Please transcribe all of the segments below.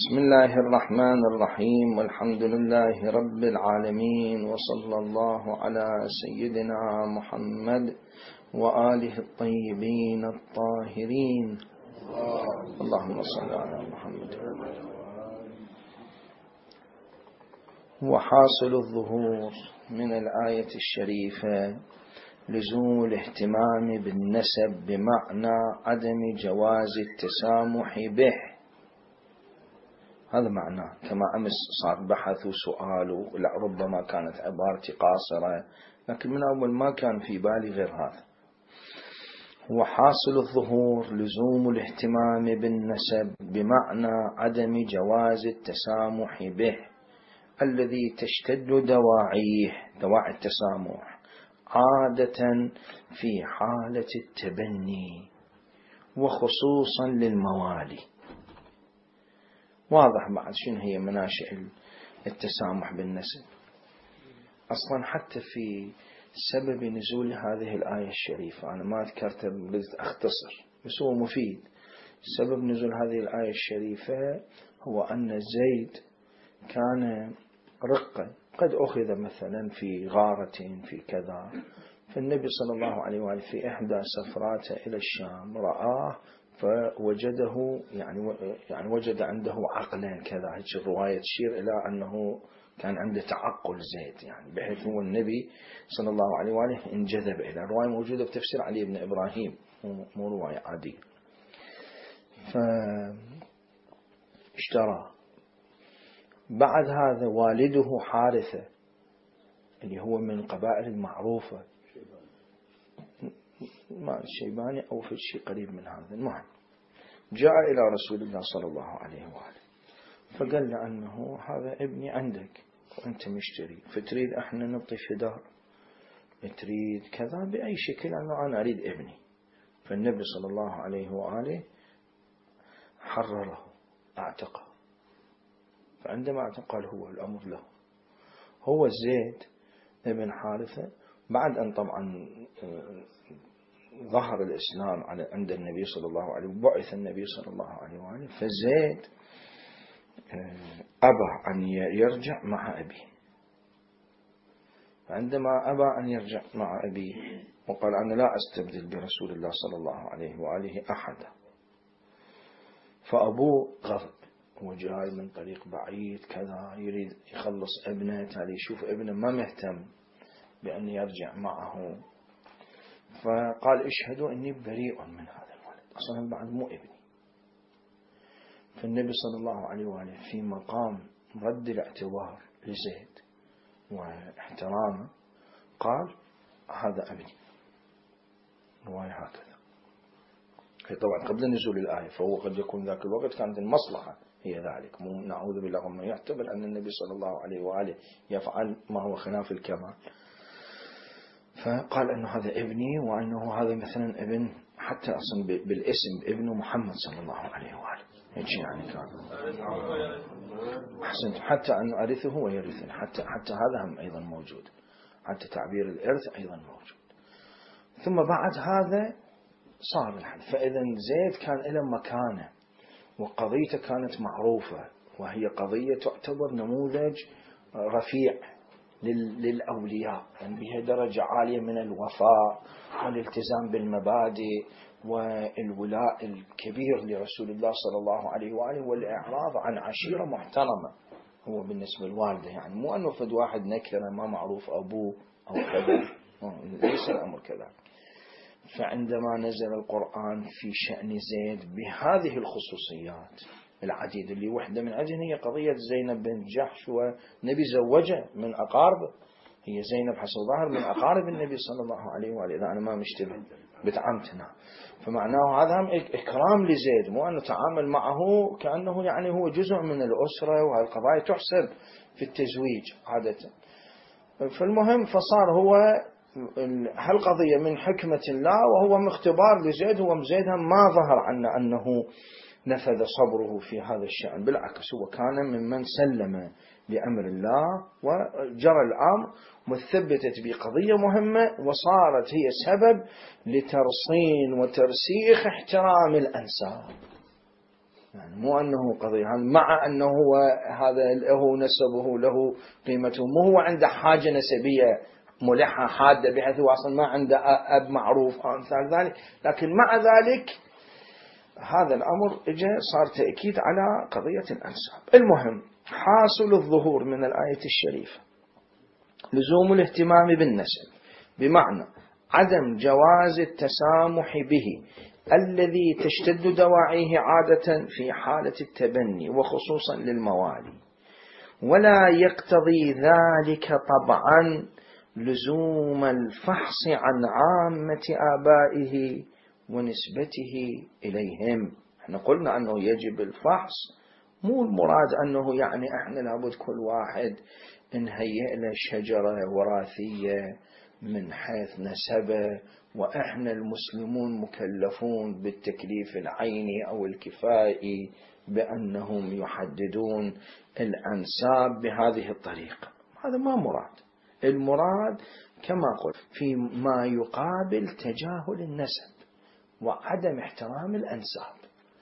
بسم الله الرحمن الرحيم، والحمد لله رب العالمين، وصلى الله على سيدنا محمد وآله الطيبين الطاهرين. اللهم صل على محمد. وحاصل الظهور من الآية الشريفة لزوم الاهتمام بالنسب بمعنى عدم جواز التسامح به. هذا معناه، كما أمس صار بحث وسؤال، ربما كانت عبارتي قاصرة، لكن من أول ما كان في بالي غير هذا. وحاصل الظهور لزوم الاهتمام بالنسب بمعنى عدم جواز التسامح به، الذي تشتد دواعي التسامح عادة في حالة التبني وخصوصا للموالي. واضح بعد شنو هي مناشئ التسامح بالنسب. أصلا حتى في سبب نزول هذه الآية الشريفة، أنا ما ذكرت، قلت أختصر بس هو مفيد. سبب نزول هذه الآية الشريفة هو أن زيد كان رقا قد أخذ مثلا في غارة في كذا، فالنبي صلى الله عليه وآله في إحدى سفراته إلى الشام رآه فوجده يعني وجد عنده عقلا كذا. هيك الرواية تشير إلى أنه كان عنده تعقل زيد، يعني بحيث هو النبي صلى الله عليه وآله انجذب إلى. الرواية موجودة في تفسير علي بن إبراهيم، مو رواية عادية. فاشترى. بعد هذا والده حارثة اللي هو من القبائل المعروفة، ما الشيباني أو في شيء قريب من هذا، المهم جاء إلى رسول الله صلى الله عليه وآله فقال له أنه هذا ابني عندك وأنت مشتري، فتريد احنا نعطي فداء، تريد كذا بأي شكل، أنا أريد ابني. فالنبي صلى الله عليه وآله حرره، اعتقه. فعندما اعتقل هو الأمر له، هو زيد ابن حارثة، بعد أن طبعا ظهر الإسلام عند النبي صلى الله عليه وآله، بعث النبي صلى الله عليه وآله، فزيد أبى أن يرجع مع أبيه. عندما أبى أن يرجع مع أبيه وقال أنا لا أستبدل برسول الله صلى الله عليه وآله أحدا، فأبوه غضب، هو جاي من طريق بعيد كذا، يريد يخلص ابنه، تالي يشوف ابنه ما مهتم بأن يرجع معه، فقال اشهدوا أني بريء من هذا الولد، أصلا بعد مو ابني. فالنبي صلى الله عليه وآله في مقام رد الاعتبار لزيد واحترامه قال هذا ابني. رواية هكذا. طبعا قبل نزول الآية، فهو قد يكون ذاك الوقت كانت المصلحة هي ذلك، مو نعوذ بالله ما يعتبر أن النبي صلى الله عليه وآله يفعل ما هو خلاف الكمال. فقال أنه هذا ابني، وأنه هذا مثلا ابن حتى أصلا بالاسم ابن محمد صلى الله عليه وآله، هيك يعني كان. أحسنت، حتى أن أرثه ويرثني، حتى هذا هم أيضا موجود، حتى تعبير الإرث أيضا موجود. ثم بعد هذا صار الحل. فإذا زيد كان له مكانة، وقضيته كانت معروفة، وهي قضية تعتبر نموذج رفيع للأولياء، يعني بها درجة عالية من الوفاء والالتزام بالمبادئ والولاء الكبير لرسول الله صلى الله عليه وآله، والإعراض عن عشيرة محترمة. هو بالنسبة للوالده يعني مو أنه فد واحد نكره ما معروف أبوه أو كذا، ليس الأمر كذلك. فعندما نزل القرآن في شأن زيد بهذه الخصوصيات العديدة، اللي وحدة من عجل هي قضية زينب بن جحش، ونبي زوجه من أقاربه، هي زينب حسب ظاهر من أقارب النبي صلى الله عليه وآله، إذا أنا ما مشتبه بتعمتنا. فمعناه هذا هم إكرام لزيد، مو أنه تعامل معه كأنه يعني هو جزء من الأسرة، وهذه القضايا تحسب في التزويج عادة. فالمهم فصار هو هالقضية من حكمة الله، وهو اختبار لزيد. هو زيد ما ظهر عنا أنه نفذ صبره في هذا الشأن، بالعكس هو كان ممن سلم لأمر الله وجرى الأمر، مثبتت بقضية مهمة، وصارت هي سبب لترصين وترسيخ احترام الأنساب. يعني مو أنه قضية، مع أنه هو هذا له نسبه له قيمته، مو هو عنده حاجة نسبية ملحة حادة بحيث هو أصلا ما عنده أب معروف أو أمثال ذلك، لكن مع ذلك هذا الأمر صار تأكيد على قضية الأنساب. المهم، حاصل الظهور من الآية الشريفة لزوم الاهتمام بالنسب، بمعنى عدم جواز التسامح به الذي تشتد دواعيه عادة في حالة التبني وخصوصا للموالي، ولا يقتضي ذلك طبعا لزوم الفحص عن عامة آبائه ونسبته إليهم. احنا قلنا أنه يجب الفحص، مو المراد أنه يعني احنا لابد كل واحد نهيئ له شجرة وراثية من حيث نسبه، وإحنا المسلمون مكلفون بالتكليف العيني أو الكفائي بأنهم يحددون الأنساب بهذه الطريقة. هذا ما مراد. المراد كما قلت فيما يقابل تجاهل النسب وعدم احترام الأنساب.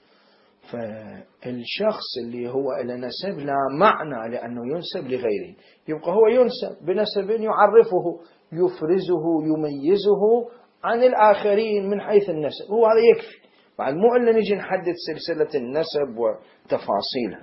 فالشخص اللي هو إلى نسب لا معنى لأنه ينسب لغيره، يبقى هو ينسب بنسب يعرفه يفرزه يميزه عن الآخرين من حيث النسب، هو هذا يكفي. بعد مو إلا نجي نحدد سلسلة النسب وتفاصيلها.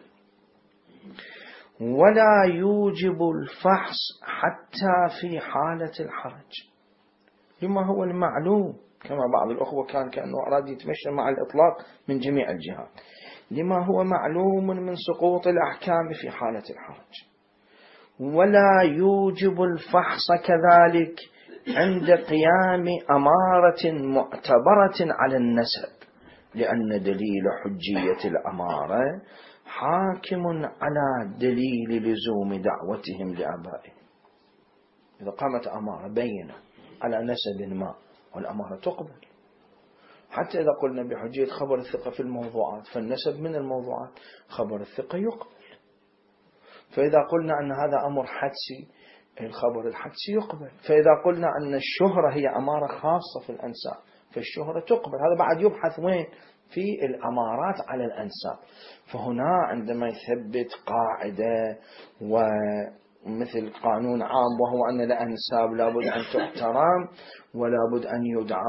ولا يوجب الفحص حتى في حالة الحرج، لما هو المعلوم، كما بعض الأخوة كان كأنه أراد يتمشى مع الإطلاق من جميع الجهات، لما هو معلوم من سقوط الأحكام في حالة الحرج. ولا يوجب الفحص كذلك عند قيام أمارة معتبرة على النسب، لأن دليل حجية الأمارة حاكم على دليل لزوم دعوتهم لآبائهم. إذا قامت أمارة بينة على نسب ما والأمارة تقبل، حتى إذا قلنا بحجية خبر الثقة في الموضوعات، فالنسب من الموضوعات، خبر الثقة يقبل. فإذا قلنا أن هذا أمر حدسي، الخبر الحدسي يقبل. فإذا قلنا أن الشهرة هي أمارة خاصة في الأنساب، فالشهرة تقبل. هذا بعد يبحث وين؟ في الأمارات على الأنساب. فهنا عندما يثبت قاعدة ومثل قانون عام، وهو أن الأنساب لابد أن تحترم ولابد أن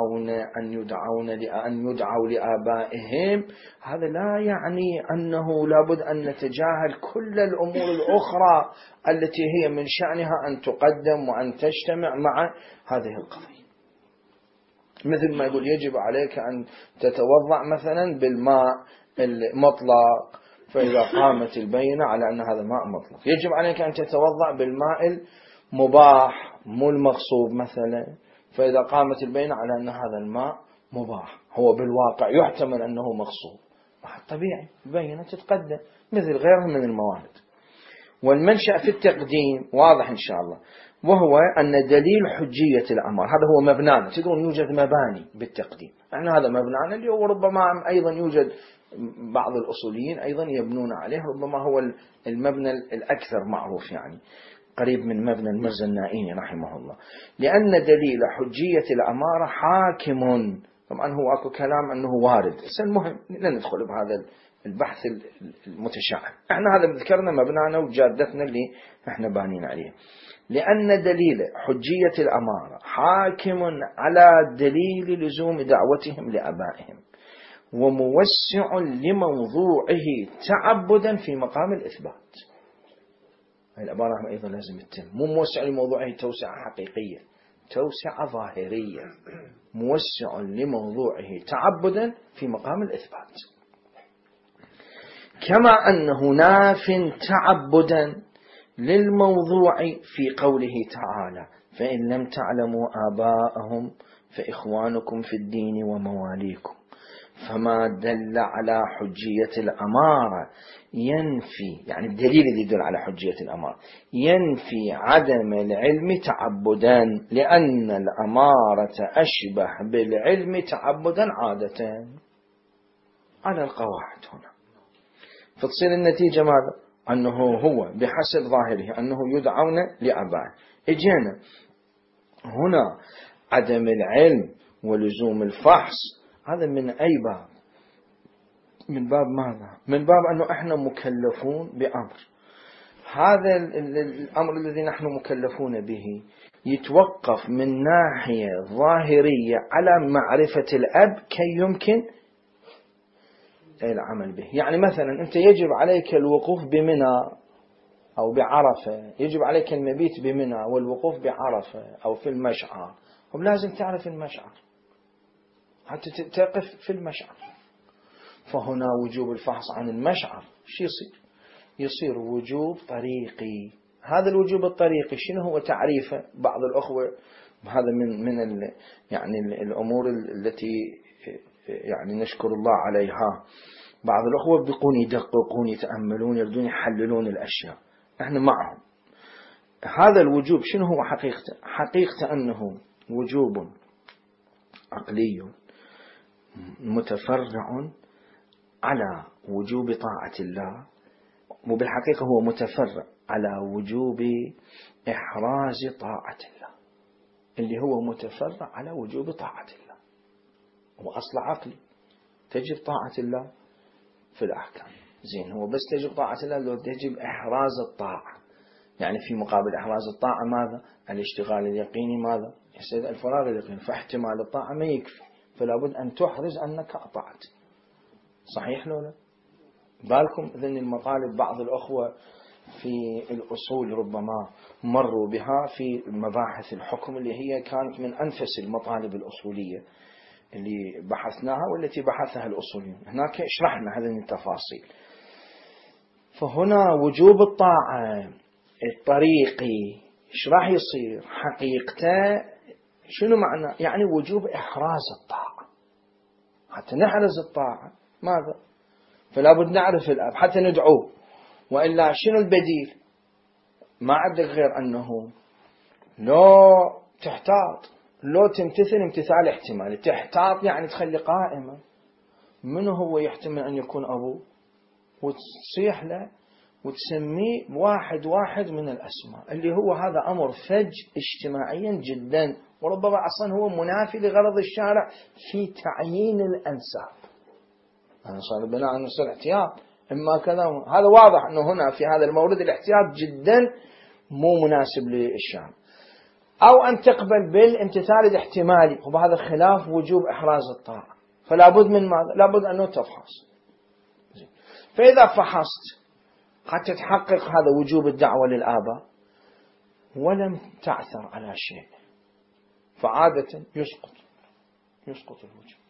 يدعوا لآبائهم، هذا لا يعني أنه لابد أن نتجاهل كل الأمور الأخرى التي هي من شأنها أن تقدم وأن تجتمع مع هذه القضية. مثل ما يقول يجب عليك أن تتوضأ مثلا بالماء المطلق، فإذا قامت البينة على أن هذا ماء مطلق، يجب عليك أن تتوضأ بالماء المباح مو المغصوب مثلا، فإذا قامت البينة على أن هذا الماء مباح، هو بالواقع يحتمل أنه مغصوب، طبيعي البينة تتقدم مثل غيرها من الموارد. والمنشأ في التقديم واضح إن شاء الله، وهو أن دليل حجية الأمر هذا هو مبنانا. تدرون يوجد مباني بالتقديم، احنا هذا مبنانا اللي هو ربما أيضا يوجد بعض الأصوليين أيضا يبنون عليه، ربما هو المبنى الأكثر معروف، يعني قريب من مبنى المرزا النائيني رحمه الله. لأن دليل حجية الأمارة حاكم، طبعا هو أكو كلام أنه وارد، بس المهم لا ندخل بهذا البحث المتشعب، احنا هذا ذكرنا مبنانا وجادتنا اللي احنا بانين عليه. لأن دليل حجية الأمارة حاكم على دليل لزوم دعوتهم لآبائهم، وموسع لموضوعه تعبدا في مقام الإثبات. العبارة أيضا لازم تتم، مو موسع لموضوعه توسعة حقيقية، توسعة ظاهرية، موسع لموضوعه تعبدا في مقام الإثبات. كما أنه ناف تعبدا للموضوع في قوله تعالى: فإن لم تعلموا آباءهم فإخوانكم في الدين ومواليكم. فما دل على حجية الأمارة ينفي، يعني الدليل الذي يدل على حجية الأمارة ينفي عدم العلم تعبدا، لأن الأمارة أشبه بالعلم تعبدا عادة على القواعد هنا. فتصير النتيجة ماذا؟ أنه هو بحسب ظاهره أنه يدعون لآبائه. إجينا هنا عدم العلم ولزوم الفحص، هذا من أي باب؟ من باب ماذا؟ من باب أنه إحنا مكلفون بأمر، هذا الأمر الذي نحن مكلفون به يتوقف من ناحية ظاهرية على معرفة الأب كي يمكن العمل به. يعني مثلا أنت يجب عليك الوقوف بمنى أو بعرفة، يجب عليك المبيت بمنى والوقوف بعرفة أو في المشعر، ولازم تعرف المشعر حتى تقف في المشعر. فهنا وجوب الفحص عن المشعر شو يصير وجوب طريقي. هذا الوجوب الطريقي شنو هو تعريفه؟ بعض الأخوة هذا من يعني الأمور التي يعني نشكر الله عليها، بعض الأخوة بيقون يدققون يتأملون يردون يحللون الأشياء، احنا معهم. هذا الوجوب شنو هو حقيقته؟ حقيقته أنه وجوب عقلي متفرع على وجوب طاعة الله، وبالحقيقة هو متفرع على وجوب إحراز طاعة الله، اللي هو متفرع على وجوب طاعة الله. هو أصل عقلي تجب طاعة الله في الأحكام، زين هو بس تجب طاعة الله لو تجب إحراز الطاعة. يعني في مقابل إحراز الطاعة ماذا؟ الاشتغال اليقيني ماذا؟ يصير الفراغ اليقيني، فاحتمال الطاعة ما يكفي، فلا بد أن تحرز أنك أطعت. صحيح لولا؟ بالكم ذن المطالب بعض الأخوة في الأصول ربما مروا بها في مباحث الحكم اللي هي كانت من أنفس المطالب الأصولية اللي بحثناها والتي بحثها الأصوليون. هناك اشرحنا هذه التفاصيل. فهنا وجوب الطاعة الطريقي ايش راح يصير؟ حقيقته شنو معنى؟ يعني وجوب إحراز الطاعة. حتى نحرز الطاعة ماذا؟ فلا بد نعرف الأب حتى ندعوه، وإلا شنو البديل؟ ما عندك غير أنه لو تحتاط، لو تمتثل امتثال احتمالي. تحتاط يعني تخلي قائمة منه هو يحتمل أن يكون أبوه، وتصيح له وتسميه واحد واحد من الأسماء، اللي هو هذا أمر فج اجتماعيا جدا، وربما أصلا هو منافي لغرض الشارع في تعيين الأنساب. أنا صار بناء أن يصير احتياط إما كذا، هذا واضح أنه هنا في هذا المورد الاحتياط جدا مو مناسب للشارع. أو أن تقبل بالامتثال الاحتمالي، وبهذا خلاف وجوب إحراز الطاعة، فلا بد من ماذا؟ لا بد أنه تفحص. فإذا فحصت حتى تحقق هذا وجوب الدعوة للآباء ولم تعثر على شيء، فعادة يسقط الوجوب.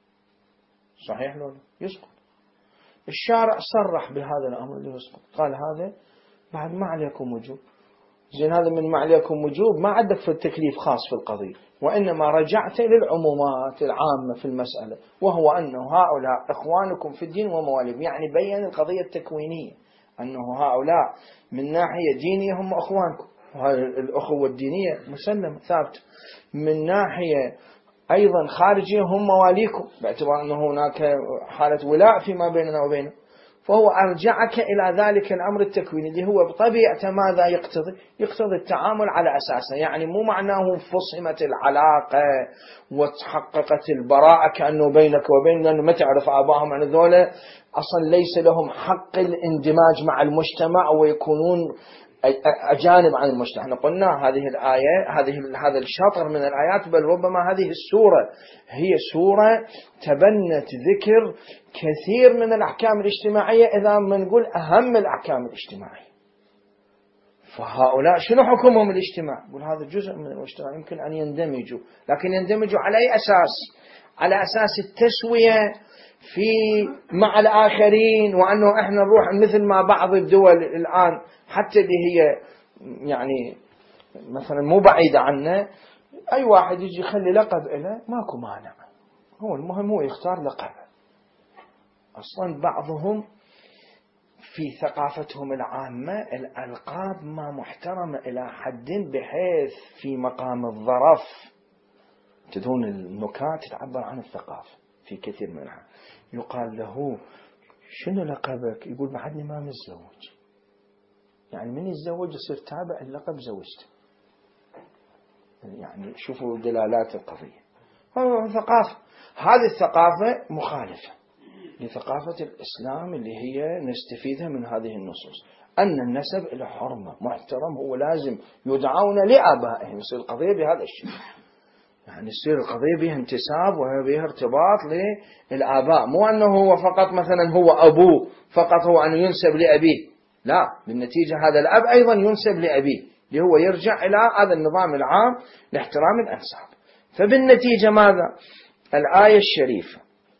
صحيح لولا؟ يسقط. الشارع صرح بهذا الأمر اللي يسقط، قال هذا بعد ما عليكم وجوب. زين هذا من ما عليكم وجوب ما عندك في التكليف خاص في القضية، وإنما رجعت للعمومات العامة في المسألة، وهو أنه هؤلاء إخوانكم في الدين ومواليكم. يعني بيّن القضية التكوينية أنه هؤلاء من ناحية دينية هم أخوانكم، وهذه الأخوة الدينية مسلمة ثابتة. من ناحية أيضا خارجية هم مواليكم، باعتبار أنه هناك حالة ولاء فيما بيننا وبينه. فهو أرجعك إلى ذلك الأمر التكويني اللي هو بطبيعة ماذا يقتضي التعامل على أساسه. يعني مو معناه فصمت العلاقة وتحققت البراءة كأنه بينك وبين، لأنه ما تعرف آبائهم عن ذولا أصلا ليس لهم حق الاندماج مع المجتمع ويكونون أجانب عن المجتمع. احنا قلنا هذه الآية هذا الشطر من الآيات، بل ربما هذه السورة هي سورة تبنت ذكر كثير من الأحكام الاجتماعية، إذا ما نقول أهم الأحكام الاجتماعية. فهؤلاء شنو حكمهم الاجتماع؟ يقول هذا جزء من المجتمع يمكن أن يندمجوا، لكن يندمجوا على أي أساس؟ على أساس التسوية مع الآخرين، وأنه إحنا نروح مثل ما بعض الدول الآن حتى اللي هي يعني مثلا مو بعيدة عنا، أي واحد يجي يخلي لقب له ماكو مانع، هو المهم هو يختار لقب. أصلا بعضهم في ثقافتهم العامة الألقاب ما محترمة إلى حد بحيث في مقام الظرف تدون النكات تعبر عن الثقافة في كثير منها. يقال له شنو لقبك؟ يقول بعدني ما متزوج. يعني من يتزوج يصير تابع اللقب زوجته. يعني شوفوا دلالات القضية. ثقافة، هذه الثقافة مخالفة. لثقافة الإسلام اللي هي نستفيدها من هذه النصوص، أن النسب له حرمة محترم، هو لازم يدعون لآبائهم، يصير القضية بهذا الشيء، يعني يصير القضية بها انتساب وبها ارتباط للآباء، مو أنه هو فقط مثلا هو أبوه فقط هو أنه ينسب لأبيه، لا، بالنتيجة هذا الأب أيضا ينسب لأبيه، اللي هو يرجع إلى هذا النظام العام لاحترام الأنساب. فبالنتيجة ماذا؟ الآية الشريفة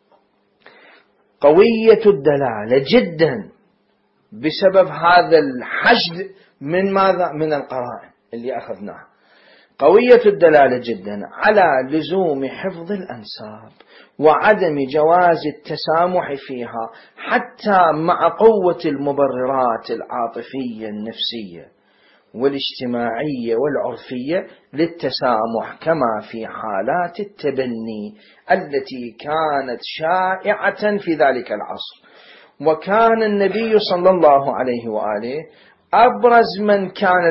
قوية الدلالة جدا بسبب هذا الحشد من ماذا؟ من القرائن اللي أخذناها، قوية الدلالة جدا على لزوم حفظ الأنساب وعدم جواز التسامح فيها، حتى مع قوة المبررات العاطفية النفسية والاجتماعية والعرفية للتسامح، كما في حالات التبني التي كانت شائعة في ذلك العصر. وكان النبي صلى الله عليه وآله أبرز من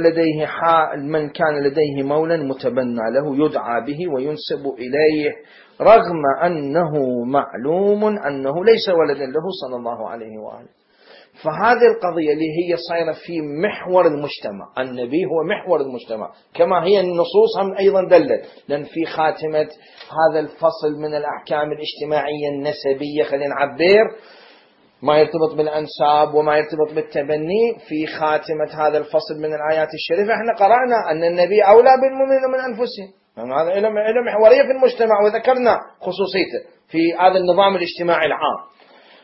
كان لديه مولى متبنى له يدعى به وينسب إليه، رغم أنه معلوم أنه ليس ولدا له صلى الله عليه وآله. فهذه القضية اللي هي صايرة في محور المجتمع، النبي هو محور المجتمع، كما هي النصوص هم أيضا دلت، لأن في خاتمة هذا الفصل من الأحكام الاجتماعية النسبية، خلينا نعبر ما يرتبط بالأنساب وما يرتبط بالتبني، في خاتمة هذا الفصل من الآيات الشريفة احنا قرأنا أن النبي أولى بالمؤمنين من أنفسهم، يعني هذا له محورية في المجتمع، وذكرنا خصوصيته في هذا النظام الاجتماعي العام.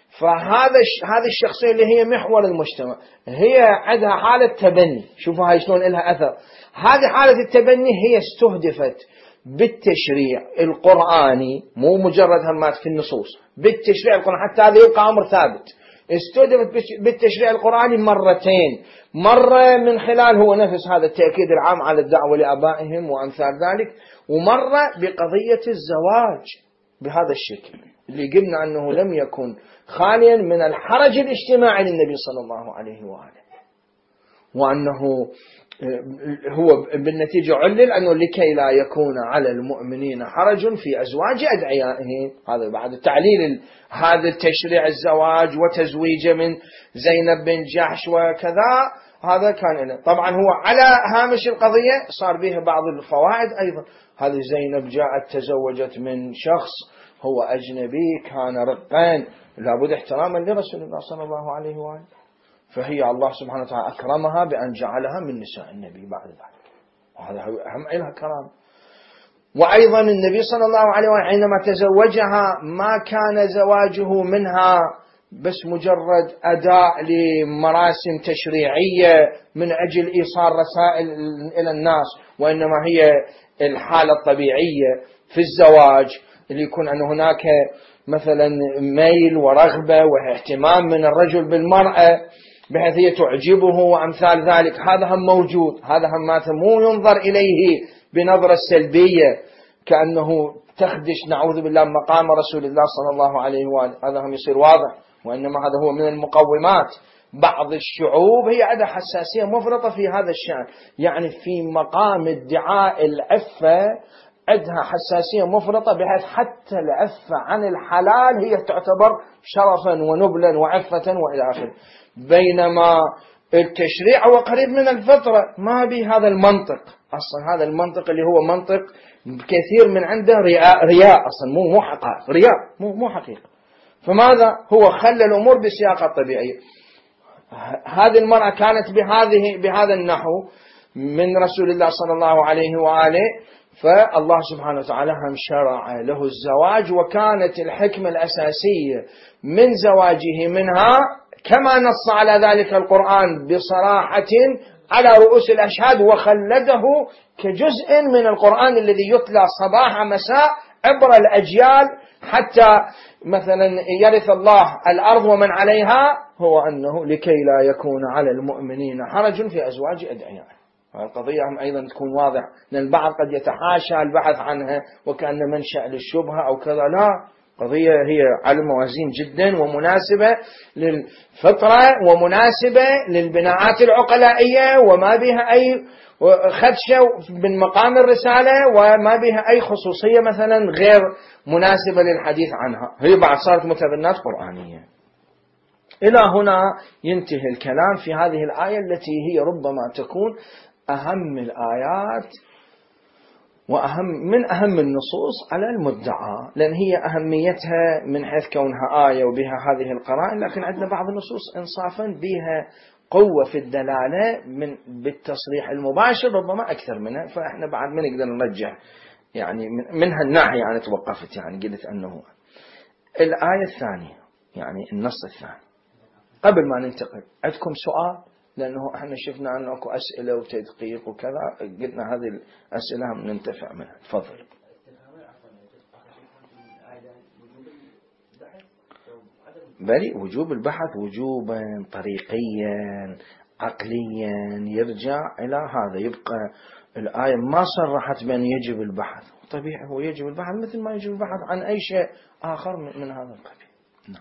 هذه الشخصية اللي هي محور المجتمع هي عندها حالة تبني، شوفوا هاي شلون لها أثر. هذه حالة التبني هي استهدفت بالتشريع القرآني، مو مجرد همات في النصوص، بالتشريع القرآني، حتى هذا يبقى أمر ثابت، استهدفت بالتشريع القرآني مرتين، مرة من خلال هو نفس هذا التأكيد العام على الدعوة لآبائهم وأمثال ذلك، ومرة بقضية الزواج بهذا الشكل اللي قلنا أنه لم يكن خاليا من الحرج الاجتماعي للنبي صلى الله عليه وآله، وأنه هو بالنتيجة علل أنه لكي لا يكون على المؤمنين حرج في أزواج أدعيائهم، هذا بعد التعليل هذا التشريع الزواج وتزويجه من زينب بن جحش وكذا، هذا كان طبعا هو على هامش القضية صار به بعض الفوائد أيضا. هذه زينب جاءت تزوجت من شخص هو أجنبي كان رقين، لابد احتراما لرسول الله صلى الله عليه وآله، فهي الله سبحانه وتعالى أكرمها بأن جعلها من نساء النبي بعد ذلك، وهذا أهم لها كرامة. وأيضا النبي صلى الله عليه وآله حينما تزوجها ما كان زواجه منها بس مجرد أداء لمراسم تشريعية من أجل إيصال رسائل إلى الناس، وإنما هي الحالة الطبيعية في الزواج اللي يكون أن هناك مثلا ميل ورغبة واهتمام من الرجل بالمرأة بحيث هي تعجبه وأمثال ذلك، هذا هم موجود، هذا هم مو ينظر إليه بنظرة سلبية كأنه تخدش نعوذ بالله مقام رسول الله صلى الله عليه وآله، هذا هم يصير واضح، وإنما هذا هو من المقومات. بعض الشعوب هي عندها حساسية مفرطة في هذا الشأن، يعني في مقام ادعاء العفة عندها حساسية مفرطة بحيث حتى العفة عن الحلال هي تعتبر شرفا ونبلا وعفة وإلى آخره، بينما التشريع هو قريب من الفطرة، ما بهذا المنطق أصلا، هذا المنطق اللي هو منطق كثير من عنده رياء أصلا، مو حقائق، رياء مو حقيقة. فماذا هو خلى الأمور بسياقة طبيعية. هذه المرأة كانت بهذا النحو من رسول الله صلى الله عليه وآله، فالله سبحانه وتعالى هم شرع له الزواج، وكانت الحكمة الأساسية من زواجه منها كما نص على ذلك القرآن بصراحة على رؤوس الأشهاد، وخلده كجزء من القرآن الذي يتلى صباح مساء عبر الأجيال حتى مثلا يرث الله الأرض ومن عليها، هو أنه لكي لا يكون على المؤمنين حرج في أزواج أدعيائهم. القضية هم أيضا تكون واضح، لأن البعض قد يتحاشى البحث عنها وكأن منشأ للشبهة أو كذا، لا، قضية هي على موازين جدا ومناسبة للفطرة ومناسبة للبناءات العقلائية وما بها أي خدشة من مقام الرسالة وما بها أي خصوصية مثلا غير مناسبة للحديث عنها. هي بعد صارت متبنات قرآنية. إلى هنا ينتهي الكلام في هذه الآية التي هي ربما تكون أهم الآيات من أهم النصوص على المدعى، لأن هي أهميتها من حيث كونها آية وبها هذه القرائن، لكن عندنا بعض النصوص إنصافا بها قوة في الدلالة بالتصريح المباشر ربما أكثر منها، فإحنا بعد ما نقدر نرجع يعني من هالناحية يعني توقفت يعني قلت أنه الآية الثانية يعني النص الثاني. قبل ما ننتقل عندكم سؤال؟ لأنه احنا شفنا أنه اكو أسئلة وتدقيق وكذا، قلنا هذه الأسئلة ننتفع منها. تفضل. بل وجوب البحث وجوبا طريقيا عقليا يرجع إلى هذا. يبقى الآية ما صرحت بأن يجب البحث، طبيعي هو يجب البحث مثل ما يجب البحث عن أي شيء آخر من هذا القبيل. نعم.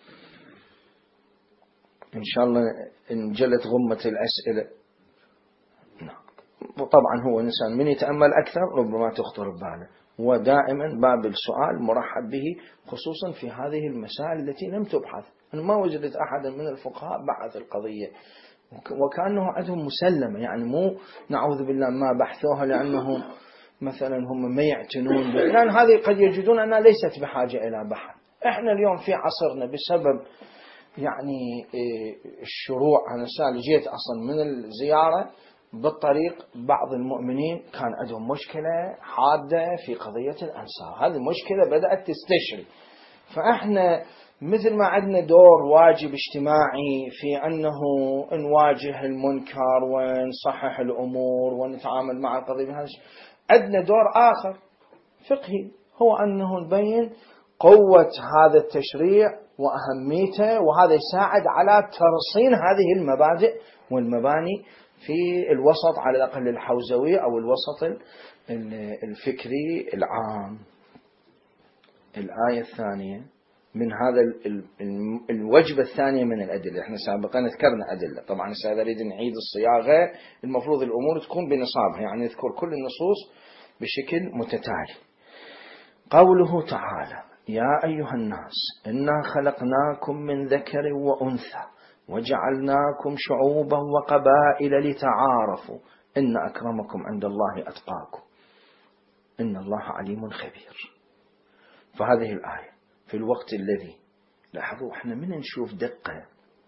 إن شاء الله انجلت غمة الأسئلة. نعم. وطبعا هو إنسان من يتأمل أكثر ربما تخطر بباله، ودائما باب السؤال مرحب به خصوصا في هذه المسائل التي لم تبحث. أنا ما وجدت أحدا من الفقهاء بحث القضية وكأنه عندهم مسلمة، يعني مو نعوذ بالله ما بحثوها لأنهم مثلا هم ما يعتنون لأن هذه قد يجدون أنها ليست بحاجة إلى بحث. إحنا اليوم في عصرنا بسبب يعني الشروع، أنا سالي جيت أصلا من الزيارة بالطريق بعض المؤمنين كان عندهم مشكلة حادة في قضية الأنصار. هذه المشكلة بدأت تستشري، فإحنا مثل ما عندنا دور واجب اجتماعي في أنه نواجه المنكر ونصحح الأمور ونتعامل مع القضية، عندنا دور آخر فقهي هو أنه نبين قوة هذا التشريع وأهميته، وهذا يساعد على ترسين هذه المبادئ والمباني في الوسط على الأقل الحوزوي أو الوسط الفكري العام. الآية الثانية من هذا الوجبة الثانية من الأدلة. احنا سابقا ذكرنا أدلة، طبعا سأريد أريد نعيد الصياغة، المفروض الأمور تكون بنصابها، يعني نذكر كل النصوص بشكل متتالي. قوله تعالى: يا أيها الناس إنا خلقناكم من ذكر وأنثى وجعلناكم شعوبا وقبائل لتعارفوا إن أكرمكم عند الله أتقاكم إن الله عليم خبير. فهذه الآية في الوقت الذي لاحظوا احنا من نشوف دقة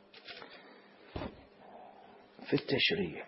في التشريع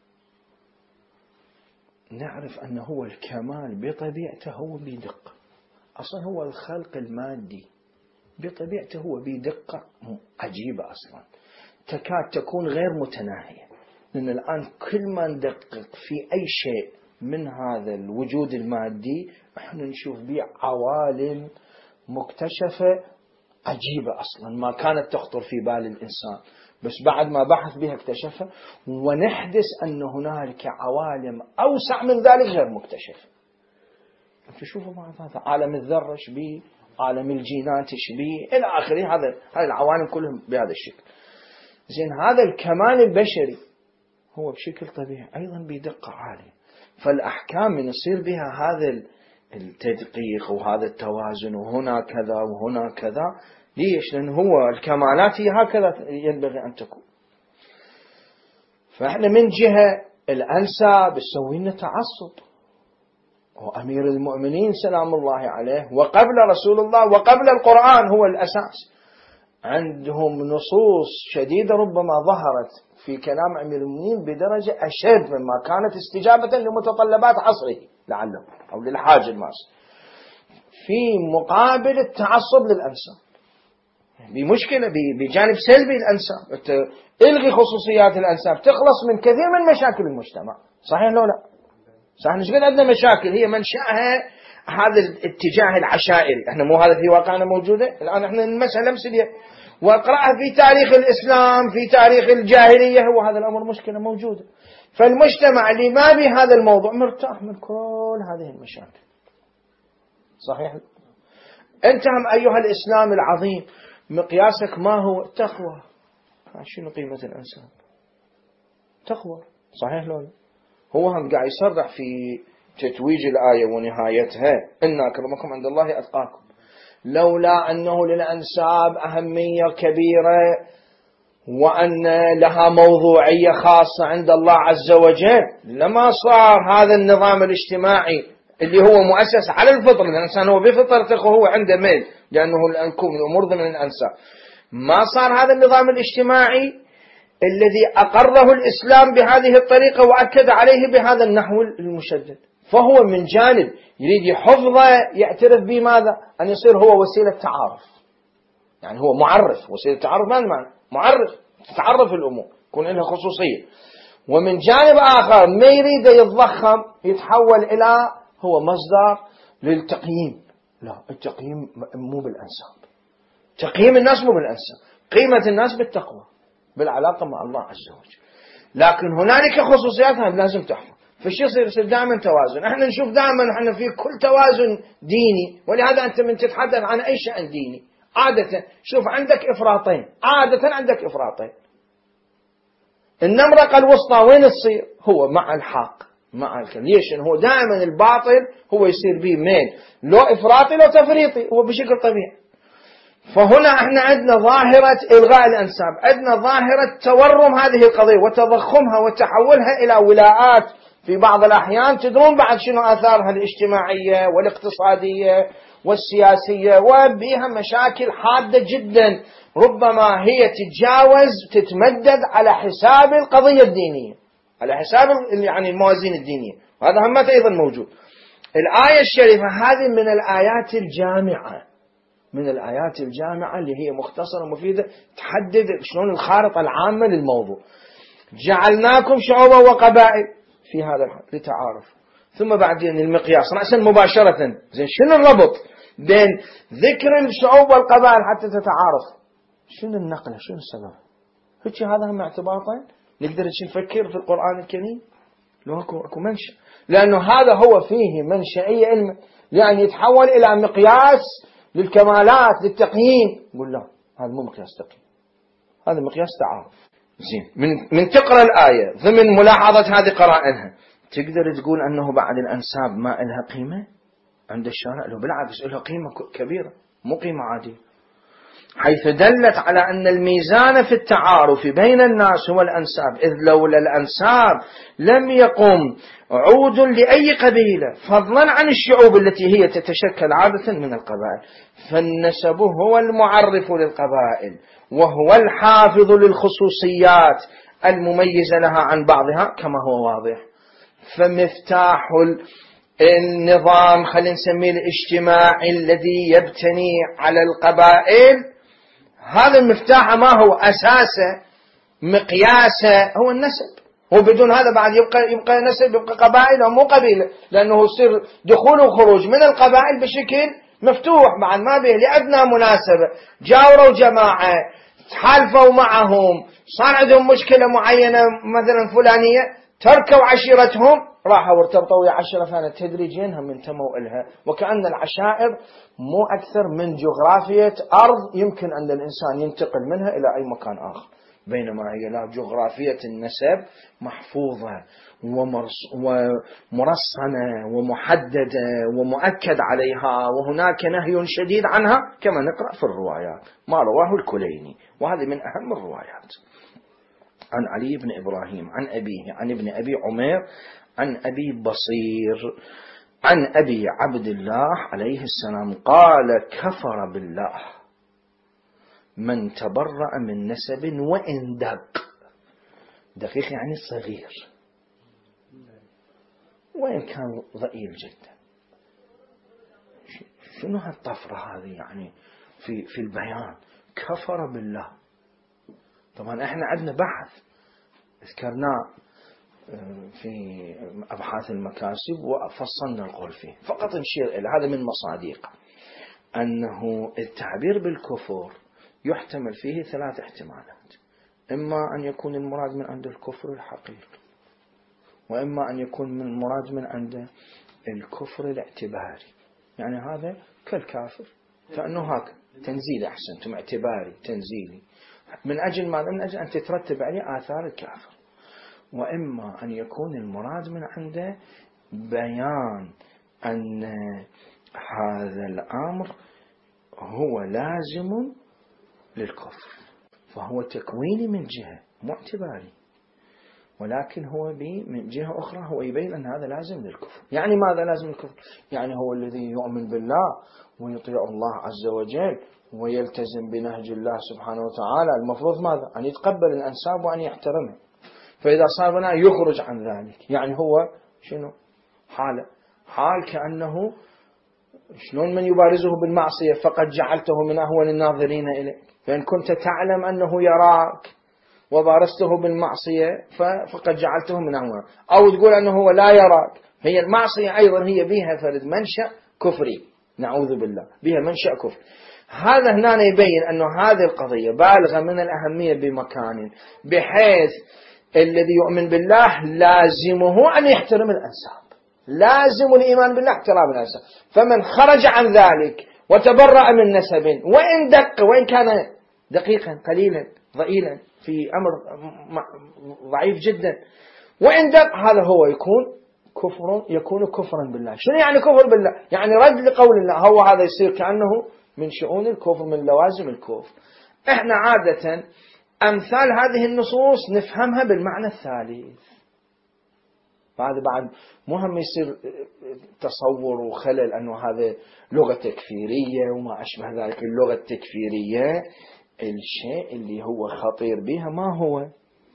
نعرف أنه هو الكمال بطبيعته هو بدقة. أصلا هو الخلق المادي بطبيعته هو بدقة عجيبة، أصلا تكاد تكون غير متناهية. لأن الآن كل ما ندقق في أي شيء من هذا الوجود المادي احنا نشوف به عوالم مكتشفة عجيبة أصلا ما كانت تخطر في بال الإنسان، بس بعد ما بحث بها اكتشفها. ونحدث أن هنالك عوالم أوسع من ذلك غير مكتشفة. تشوفوا بعض هذا عالم الذرة شبيه، عالم الجينات شبيه إلى آخره، هذه العوالم كلهم بهذا الشكل. زين هذا الكمال البشري هو بشكل طبيعي أيضا بدقة عالية. فالأحكام من يصير بها هذا التدقيق وهذا التوازن وهنا كذا وهنا كذا. ليش؟ لأن هو الكمالات هي هكذا ينبغي أن تكون. فإحنا من جهة الأنساب تسوي لنا تعصب، وأمير المؤمنين سلام الله عليه وقبل رسول الله وقبل القرآن هو الأساس. عندهم نصوص شديدة ربما ظهرت في كلام أمير المؤمنين بدرجة أشد مما كانت استجابة لمتطلبات عصره لعله أو للحاجة الماسة في مقابل التعصب للأنساب. بمشكلة بجانب سلبي الأنساب، إلغي خصوصيات الأنساب تخلص من كثير من مشاكل المجتمع. صحيح لو لا؟ صحيح نشكل عندنا مشاكل هي منشأها هذا الاتجاه العشائري. احنا مو هذا في واقعنا موجودة الآن، احنا المسألة مسلية واقرأها في تاريخ الإسلام في تاريخ الجاهلية، وهذا الأمر مشكلة موجودة. فالمجتمع اللي ما بهذا الموضوع مرتاح من كل هذه المشاكل. صحيح. أنت هم أيها الإسلام العظيم مقياسك ما هو؟ التقوى. شنو قيمة الإنسان؟ تقوى، صحيح لو هو هم قاعد يصرح في تتويج الآية ونهايتها: إن أكرمكم عند الله أتقاكم. لولا أنه للأنساب أهمية كبيرة وأن لها موضوعية خاصة عند الله عز وجل لما صار هذا النظام الاجتماعي اللي هو مؤسس على الفطرة. الإنسان هو بفطرته هو عنده ميل لأنه الأمور ضمن الأنساب. ما صار هذا النظام الاجتماعي الذي أقره الإسلام بهذه الطريقة وأكد عليه بهذا النحو المشدد. فهو من جانب يريد يحفظه يعترف بماذا؟ أن يصير هو وسيلة تعارف، يعني هو معرف. وسيلة تعارف ما المعنى؟ معرف، تتعرف الأمور، يكون لها خصوصية. ومن جانب آخر ما يريد يتضخم يتحول إلى هو مصدر للتقييم. لا، التقييم مو بالأنساب، تقييم الناس مو بالأنساب، قيمة الناس بالتقوى، بالعلاقة مع الله عز وجل. لكن هنالك خصوصياتها لازم تحفظ. فالشيء يصير دائما توازن. احنا نشوف دائما احنا في كل توازن ديني، ولهذا انت من تتحدث عن اي شأن ديني عادة شوف عندك افراطين، عادة عندك افراطين. النمرقة الوسطى وين تصير؟ هو مع الحق، مع ليش؟ هو دائما الباطل هو يصير به ميل، لو افراطي لو تفريطي، هو بشكل طبيعي. فهنا احنا عندنا ظاهرة إلغاء الأنساب، عندنا ظاهرة تورم هذه القضية وتضخمها وتحولها إلى ولاءات في بعض الأحيان. تدرون بعد شنو آثارها الاجتماعية والاقتصادية والسياسية، وبها مشاكل حادة جدا ربما هي تتجاوز تتمدد على حساب القضية الدينية، على حساب يعني الموازين الدينية. وهذا هم أيضا موجود. الآية الشريفة هذه من الآيات الجامعة، من الآيات الجامعة اللي هي مختصرة مفيدة تحدد شلون الخارطة العامة للموضوع. جعلناكم شعوبا وقبائل في هذا الحال لتعارف. ثم بعدين المقياس رأسا مباشرة، زين شنو الربط بين ذكر الشعوب والقبائل حتى تتعارف؟ شنو النقلة؟ شنو السبب؟ هيك هذا هم اعتباطين نقدر نفكر في القرآن الكريم لو اكو منشأ، لأنه هذا هو فيه منشأية علم، يعني يتحول إلى مقياس للكمالات للتقييم. قل لا، هذا مو مقياس تقييم، هذا مقياس تعارف. زين، من تقرأ الآية ضمن ملاحظة هذه قرائنها تقدر تقول أنه بعد الأنساب ما لها قيمة عند الشارع؟ لو بالعكس لها قيمة كبيرة، مو قيمة عادية، حيث دلت على أن الميزان في التعارف بين الناس هو الأنساب، إذ لولا الأنساب لم يقم عود لأي قبيلة، فضلا عن الشعوب التي هي تتشكل عادة من القبائل. فالنسب هو المعرف للقبائل وهو الحافظ للخصوصيات المميزة لها عن بعضها كما هو واضح. فمفتاح النظام خلينا نسميه الاجتماعي الذي يبتني على القبائل، هذا المفتاح ما هو أساسه مقياسه هو النسب. هو بدون هذا بعد يبقى نسب، يبقى قبائل ومو قبيلة، لأنه يصير دخول وخروج من القبائل بشكل مفتوح بعد ما به لأدنى مناسبة. جاوروا جماعة تحالفوا معهم، صار عندهم مشكلة معينة مثلا فلانية، تركوا عشيرتهم راحوا وارتبطوا ويا عشيرة ثانية، تدريجيا هم انتموا إلها. وكأن العشائر مو أكثر من جغرافية أرض يمكن أن الإنسان ينتقل منها إلى أي مكان آخر، بينما هي لا، جغرافية النسب محفوظة ومرصنة ومحددة ومؤكد عليها، وهناك نهي شديد عنها كما نقرأ في الروايات ما رواه الكليني، وهذه من أهم الروايات. عن علي بن إبراهيم عن أبيه عن ابن أبي عمير عن أبي بصير عن أبي عبد الله عليه السلام قال: كفر بالله من تبرأ من نسب وإن دقيق يعني صغير، وإن كان ضئيل جدا. شنو هالطفرة هذه يعني في البيان؟ كفر بالله. طبعا احنا عندنا بحث ذكرناه في أبحاث المكاسب وفصلنا القول فيه، فقط نشير إلى هذا من مصادق أنه التعبير بالكفر يحتمل فيه 3 احتمالات: إما أن يكون المراد من عند الكفر الحقيقي، وإما أن يكون من المراد من عند الكفر الاعتباري، يعني هذا كالكافر كأنه هاك تنزيل، أحسنتم، اعتباري تنزيلي، من أجل ماذا؟ من أجل أن تترتب عليه آثار الكافر. وإما أن يكون المراد من عنده بيان أن هذا الأمر هو لازم للكفر، فهو تكويني من جهة مو اعتباري، ولكن هو من جهة أخرى هو يبين أن هذا لازم للكفر. يعني ماذا لازم للكفر؟ يعني هو الذي يؤمن بالله ويطيع الله عز وجل ويلتزم بنهج الله سبحانه وتعالى، المفروض ماذا؟ أن يتقبل الأنساب وأن يحترمها. فإذا صار بنا يخرج عن ذلك، يعني هو شنو حال كأنه شلون من يبارزه بالمعصية فقد جعلته من أهون الناظرين إليك، فإن كنت تعلم أنه يراك وبارزته بالمعصية فقد جعلته من أهون، أو تقول أنه هو لا يراك، هي المعصية أيضا هي بها فرد منشأ كفري، نعوذ بالله، بها منشأ كفر. هذا هنا يبين أنه هذه القضية بالغة من الأهمية بمكان، بحيث الذي يؤمن بالله لازمه أن يحترم الأنساب، لازم الإيمان بالله احترام الأنساب. فمن خرج عن ذلك وتبرأ من نسب وإن دق، وإن كان دقيقا قليلا ضئيلا في أمر ضعيف جدا، وإن دق، هذا هو يكون كفرا بالله. شنو يعني كفر بالله؟ يعني رد لقول الله، هو هذا يصير كأنه من شؤون الكفر، من لوازم الكفر. احنا عادة أمثال هذه النصوص نفهمها بالمعنى الثالث، بعد مهم يصير تصور وخلل أنه هذا لغة تكفيرية وما أشبه ذلك. اللغة التكفيرية الشيء اللي هو خطير بها ما هو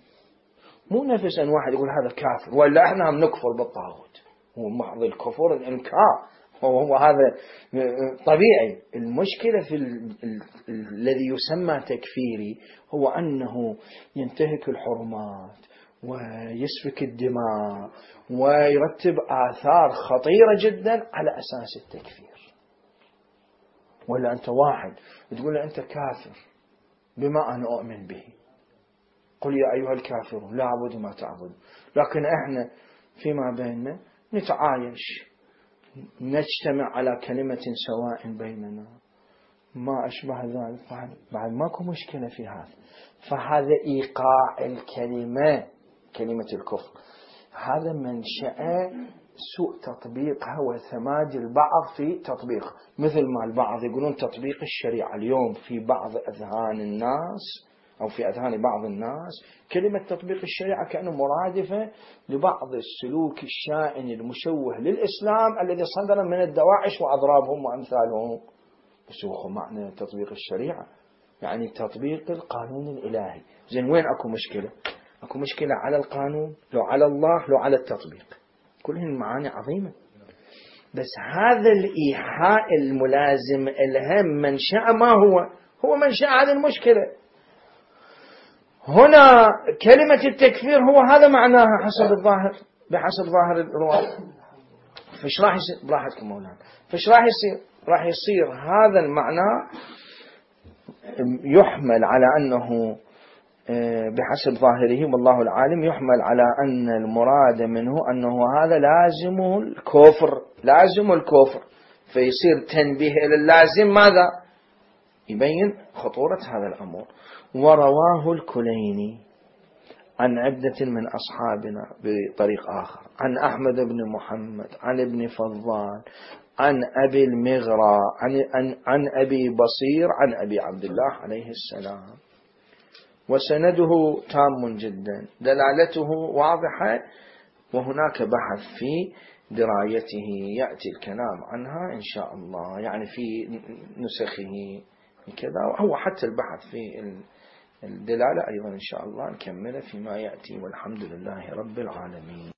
مو نفس أن واحد يقول هذا كافر ولا احنا هم نكفر بالطاغوت، هو محض الكفر الإنكار، وهو هذا طبيعي. المشكلة في الذي يسمى تكفيري هو أنه ينتهك الحرمات ويسفك الدماء ويرتب آثار خطيرة جدا على أساس التكفير. ولا أنت واحد تقول له أنت كافر بما أنا أؤمن به، قل يا أيها الكافر لا أعبد ما تعبد، لكن إحنا فيما بيننا نتعايش، نجتمع على كلمة سواء بيننا، ما أشبه ذلك، بعد ماكو مشكلة في هذا. فهذا إيقاع الكلمة، كلمة الكفر، هذا منشأ سوء تطبيقها وثماج البعض في تطبيقها، مثل ما البعض يقولون تطبيق الشريعة اليوم في بعض أذهان الناس أو في أذهان بعض الناس كلمة تطبيق الشريعة كأنه مرادفة لبعض السلوك الشائن المشوه للإسلام الذي صدر من الدواعش وأضرابهم وأمثالهم. بس هو معنى تطبيق الشريعة يعني تطبيق القانون الإلهي. زين وين أكو مشكلة؟ أكو مشكلة على القانون لو على الله لو على التطبيق، كلهن معاني عظيمة. بس هذا الإيحاء الملازم الهم منشأ ما هو منشأ هذه المشكلة. هنا كلمة التكفير هو هذا معناها حسب الظاهر، بحسب ظاهر الرواية. فش راح يصير؟ براحتكم مولانا. فش راح يصير؟ راح يصير هذا المعنى يحمل على أنه بحسب ظاهره والله العالم، يحمل على أن المراد منه أنه هذا لازم الكفر، لازم الكفر، فيصير تنبيه إلى اللازم ماذا؟ يبين خطورة هذا الأمر. ورواه الكليني عن عدة من أصحابنا بطريق آخر عن أحمد بن محمد عن ابن فضال عن أبي المغرى عن أبي بصير عن أبي عبد الله عليه السلام، وسنده تام جدا، دلالته واضحة، وهناك بحث في درايته يأتي الكلام عنها إن شاء الله، يعني في نسخه كذا، وهو حتى البحث في الدلالة أيضا إن شاء الله نكمله فيما يأتي، والحمد لله رب العالمين.